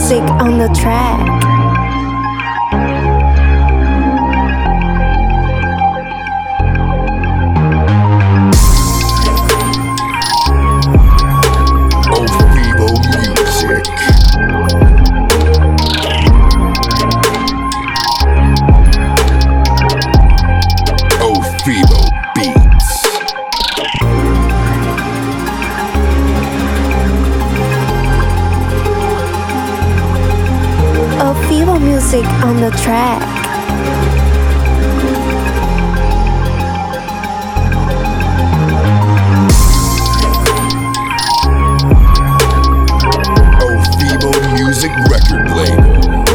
music on the track. Fevo music on the track. Fevo Music record label.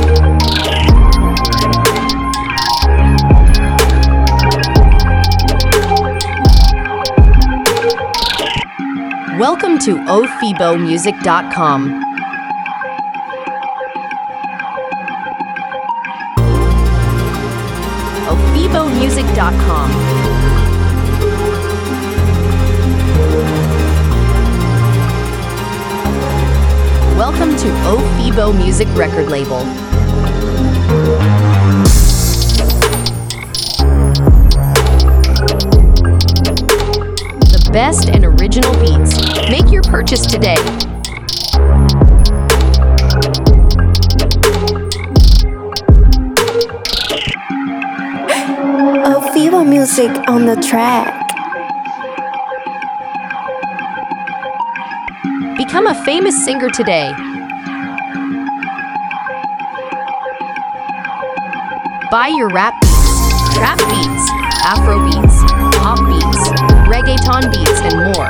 Welcome to ofebomusic.com. ofebomusic.com. Welcome to Ofebo Music record label. The best and original beats. Make your purchase today. Fevo music on the track. Become a famous singer today. Buy your rap beats, trap beats, afro beats, pop beats, reggaeton beats, and more.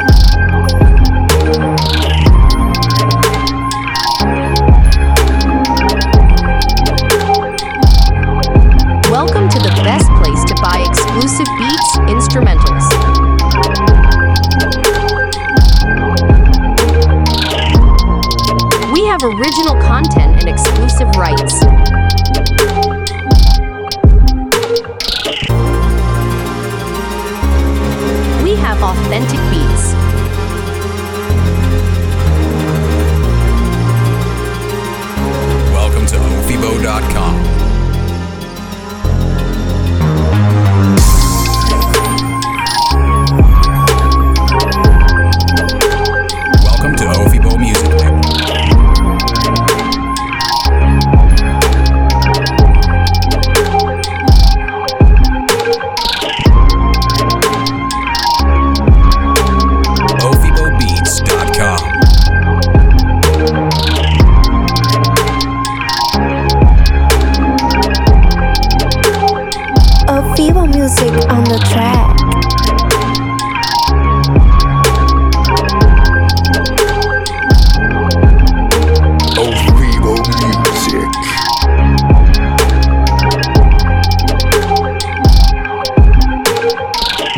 Welcome to the best place to buy exclusive beats, instrumentals. We have original content and exclusive rights. We have authentic beats.